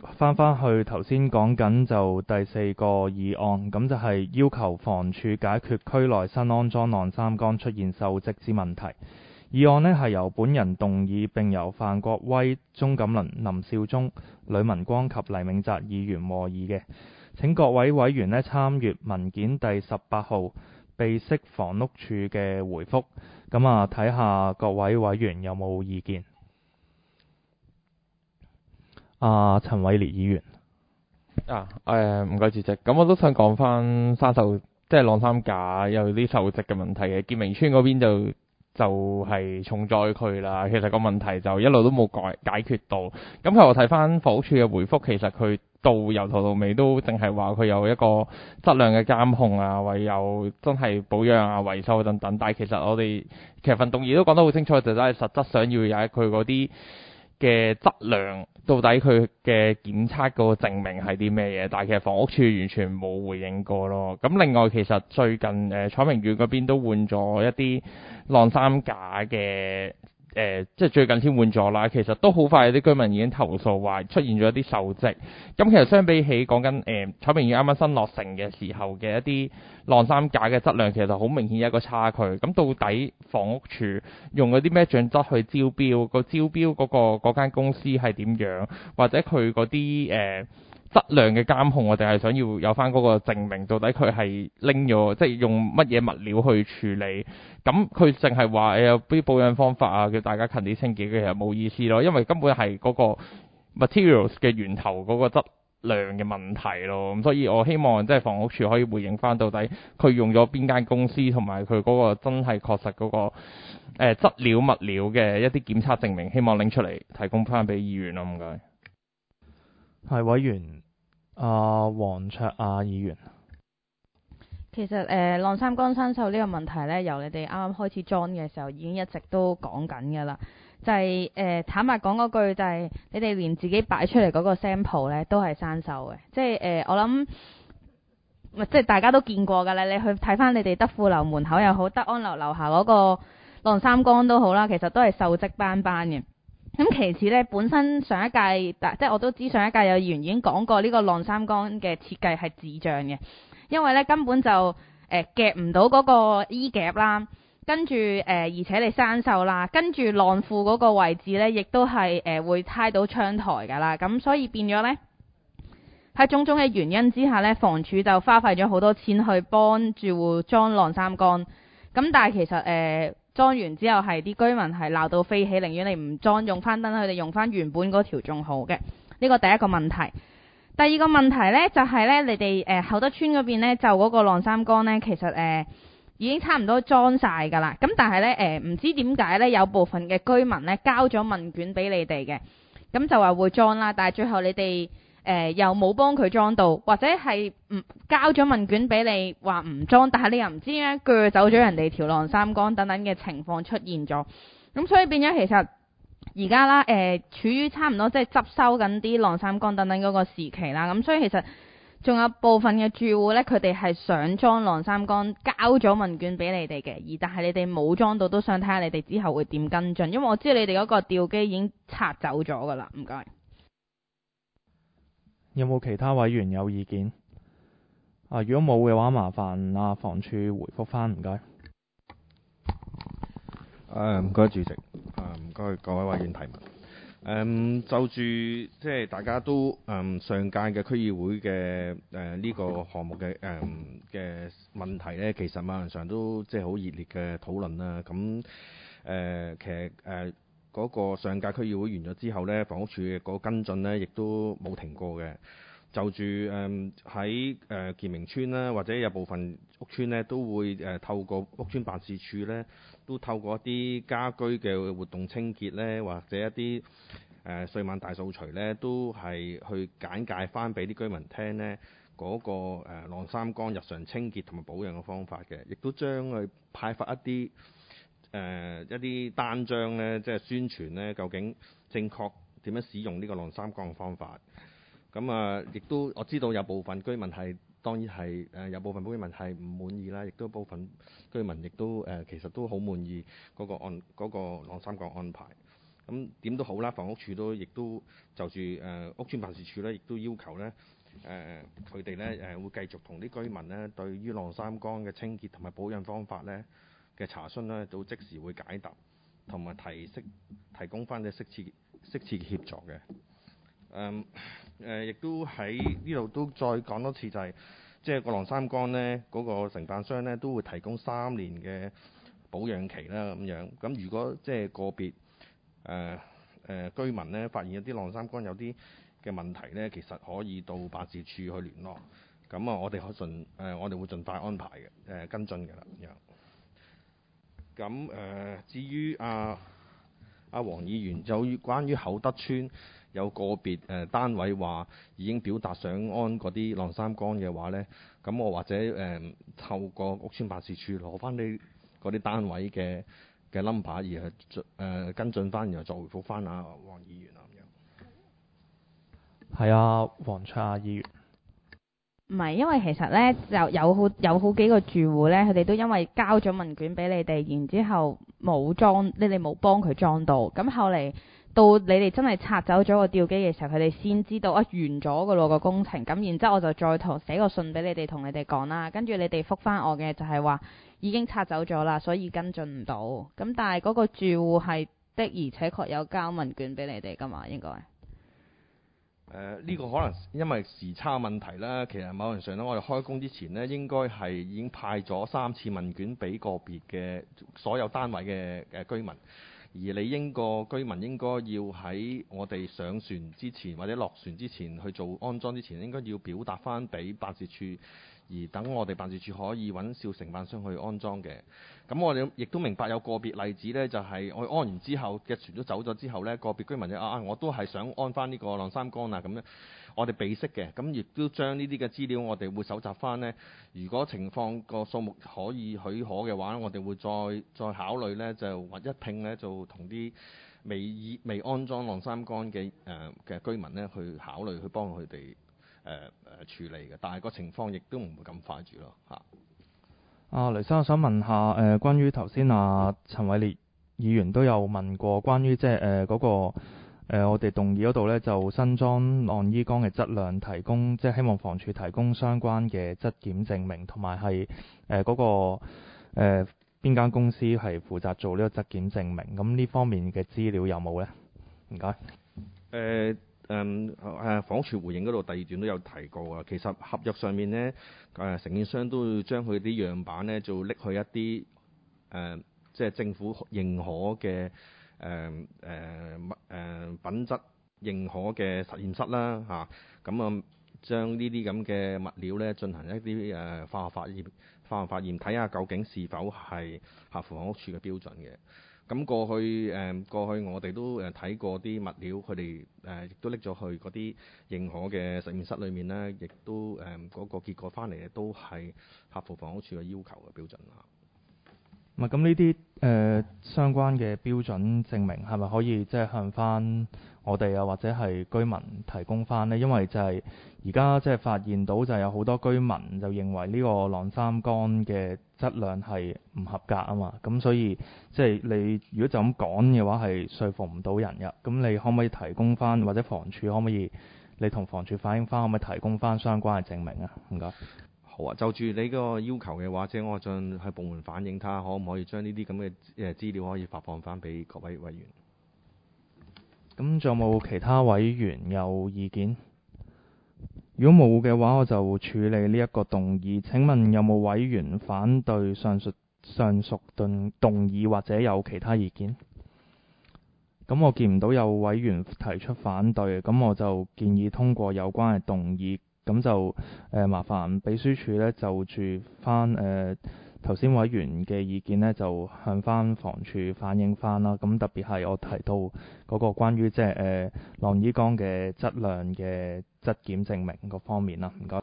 翻去頭先講緊就第四個議案，咁就係要求房署解決區內新安裝晾衫桿出現鏽跡之問題。議案呢係由本人動議，並由范國威、鍾錦麟、林少忠、呂文光及黎銘澤議員和議嘅。請各位委員呢參閱文件第18號備悉房屋署嘅回覆。咁啊，睇下各位委員有冇意見。陳偉烈議員。 唔該主席。咁我都想講翻生鏽，即係晾衫架有啲鏽跡嘅問題嘅。建明村嗰邊就係重災區啦。其實個問題就一路都冇解決到。咁其實我睇翻房屋署嘅回覆，其實佢由頭到尾都淨係話佢有一個質量嘅監控啊，或有真係保養啊、維修等等。但係其實份動議都講得好清楚，就真係實質上要有佢嗰啲嘅質量，到底佢嘅檢測嗰個證明係啲咩嘢？但係其實房屋署完全冇回應過咯。咁另外其實最近彩明苑嗰邊都換咗一啲晾衫架嘅。即係最近先換咗啦，其實都好快有啲居民已經投訴話出現咗一啲鏽跡。咁其實相比起講緊彩明苑啱啱新落成嘅時候嘅一啲晾衫架嘅質量，其實好明顯有一個差距。咁到底房屋署用嗰啲咩準則去招標？個招標嗰間公司係點樣？或者佢嗰啲質量嘅監控，我哋係想要有翻嗰個證明，到底佢係拎咗，即係用乜嘢物料去處理？咁佢淨係話有啲保養方法啊，叫大家勤啲清潔，其實冇意思咯，因為根本係嗰個 materials 嘅源頭嗰個質量嘅問題咯。咁所以我希望即係房屋署可以回應翻，到底佢用咗邊間公司，同埋佢嗰個真係確實嗰個質料物料嘅一啲檢測證明，希望拎出嚟提供翻俾議員咯。唔該。 係委員黃卓亞議員。 其實晾衫桿生鏽呢個問題呢，由你哋啱啱開始裝嘅時候已經一直都講緊㗎啦。就係坦白講嗰句，就係你哋連自己擺出嚟嗰個 sample 呢都係生鏽嘅。即係我諗，即係大家都見過㗎啦。你去睇翻你哋德富樓門口又好，德安樓樓下嗰個晾衫桿都好啦，其實都係鏽跡斑斑嘅。咁其次呢，本身上一屆即係我都知上一屆有議員已經講過呢個晾衫桿嘅設計係智障嘅，因為呢根本就夾唔到嗰個衣夾啦，跟住而且你生鏽啦，跟住晾褲嗰個位置呢，亦都係會揩到窗台㗎啦，咁所以變咗呢，喺種種嘅原因之下呢，房署就花費咗好多錢去幫住戶裝晾衫桿，咁但係其實裝完之後係啲居民係鬧到飛起，寧願你唔裝，用翻燈，佢哋用翻原本嗰條仲好嘅。呢個第一個問題。第二個問題呢，就係呢，你哋厚德村嗰邊呢，就嗰個晾衫桿呢，其實已經差唔多裝晒㗎啦。咁但係呢，唔知點解呢，有部分嘅居民呢，交咗問卷俾你哋嘅，咁就話會裝啦，但係最後你哋又冇幫佢裝到，或者係交咗問卷俾你話唔裝，但係你又唔知點解鋸走咗人哋條晾衫桿等等嘅情況出現咗。咁所以變咗其實而家啦處於差唔多即係執收緊啲晾衫桿等等嗰個時期啦。咁所以其實仲有部分嘅住戶呢，佢哋係想裝晾衫桿，交咗問卷俾你哋嘅，而但係你哋冇裝到，都想睇下你哋之後會點跟進，因為我知你哋嗰個吊機已經拆走咗㗎啦。唔該。 有冇其他委員有意見？如果冇嘅話，麻煩房署回覆翻，唔該。 唔該主席，唔該各位委員提問。就住即係大家都上屆嘅區議會嘅呢個項目嘅嘅問題呢，其實網上都即係好熱烈嘅討論啦。咁其實嗰個上屆區議會完咗之後呢，房屋署嘅嗰個跟進呢，亦都冇停過嘅。就住喺建明村啦，或者有部分屋邨呢，都會透過屋邨辦事處呢，都透過一啲家居嘅活動清潔呢，或者一啲歲晚大掃除呢，都係去簡介翻俾啲居民聽呢嗰個晾衫桿日常清潔同埋保養嘅方法嘅，亦都將佢派發一啲單張呢，即係宣傳呢，究竟正確點樣使用呢個晾衫桿嘅方法。咁亦都我知道有部分居民係當然係有部分居民係唔滿意啦，亦都部分居民亦都其實都好滿意嗰個晾衫桿安排。 咁點都好啦，房屋署都亦都就住屋邨辦事處咧，亦都要求咧佢哋咧會繼續同啲居民咧對於晾衫缸嘅清潔同埋保養方法咧嘅查詢咧，都即時會解答，同埋提供翻嘅適切嘅協助嘅。亦都喺呢度都再講多次，就係即係個晾衫缸咧嗰個承辦商咧都會提供3年嘅保養期啦咁樣。咁如果即係個別居民咧發現有啲晾衫缸有啲嘅問題咧，其實可以到辦事處去聯絡。咁我哋我哋會盡快安排嘅跟進嘅啦咁樣。咁至於阿黃議員就關於厚德邨有個別單位話已經表達想安嗰啲晾衫缸嘅話咧，咁我或者透過屋邨辦事處攞翻啲嗰啲單位嘅 number 而係跟進翻，然後再回覆翻阿黃議員啊咁樣。 係啊，黃卓亞議員。 唔係，因為其實咧就有好幾個住戶咧，佢哋都因為交咗問卷俾你哋，然之後冇裝，你哋冇幫佢裝到，咁後嚟到你哋真係拆走咗個吊機嘅時候，佢哋先知道完咗個咯個工程，咁然之後我就再寫個信俾你哋，同你哋講啦，跟住你哋覆返我嘅就係話已經拆走咗啦，所以跟進唔到，咁但係嗰個住戶係的而且確有交問卷俾你哋㗎嘛，應該。 呢個可能因為時差問題啦，其實某程度上咧，我哋開工之前呢，應該係已經派咗3次問卷俾個別嘅所有單位嘅居民，而你個居民應該要喺我哋上船之前或者落船之前去做安裝之前，應該要表達翻俾辦事處，而等我哋辦事處可以揾小承辦商去安裝嘅。咁我哋亦都明白有個別例子呢，就係我安完之後嘅船都走咗之後呢，個別居民就我都係想安翻呢個晾衫缸啊咁樣，我哋備悉嘅，咁亦都將呢啲嘅資料我哋會搜集翻呢。如果情況個數目可以許可嘅話，我哋會再考慮呢，就或一併呢，就同啲未安裝晾衫缸嘅居民呢去考慮去幫佢哋處理嘅，但係個情況亦都唔會咁快住咯嚇。 雷生，我想問下關於頭先陳偉烈議員都有問過關於即係嗰個我哋動議嗰度呢，就新裝晾衣缸嘅質量提供，即係希望房署提供相關嘅質檢證明，同埋係嗰個邊間公司係負責做呢個質檢證明，咁呢方面嘅資料有冇呢？唔該。 房屋署回應嗰度第2段都有提過啊。其實合約上面呢，承建商都會將佢啲樣板呢，就拎去一啲即係政府認可嘅品質認可嘅實驗室啦嚇。咁將呢啲咁嘅物料呢，進行一啲化學化驗，睇下究竟是否係合乎房屋署嘅標準嘅。咁過去我哋都睇過啲物料，佢哋亦都拎咗去嗰啲認可嘅實驗室裏面呢，亦都嗰個結果翻嚟都係合乎房屋署嘅要求嘅標準啦。 咁呢啲相關嘅標準證明係咪可以即係向翻我哋或者係居民提供翻呢？因為就係而家即係發現到就有好多居民就認為呢個晾衫缸嘅質量係唔合格啊嘛，咁所以即係你如果就咁講嘅話係說服唔到人嘅。咁你可唔可以提供翻，或者房署可唔可以你同房署反映翻，可唔可以提供翻相關嘅證明啊？唔該。 好啊，就住你個要求嘅話，即係我進去部門反映，睇下可唔可以將呢啲咁嘅資料可以發放翻俾各位委員。 咁仲有冇其他委員有意見？如果冇嘅話，我就處理呢一個動議。請問有冇委員反對上述動議，或者有其他意見？咁我見唔到有委員提出反對，咁我就建議通過有關嘅動議。咁就麻煩秘書處呢，就住翻頭先委員嘅意見呢，就向翻房署反映翻啦。咁特別係我提到嗰個關於即係晾衣缸嘅質量嘅質檢證明嗰方面啦。唔該。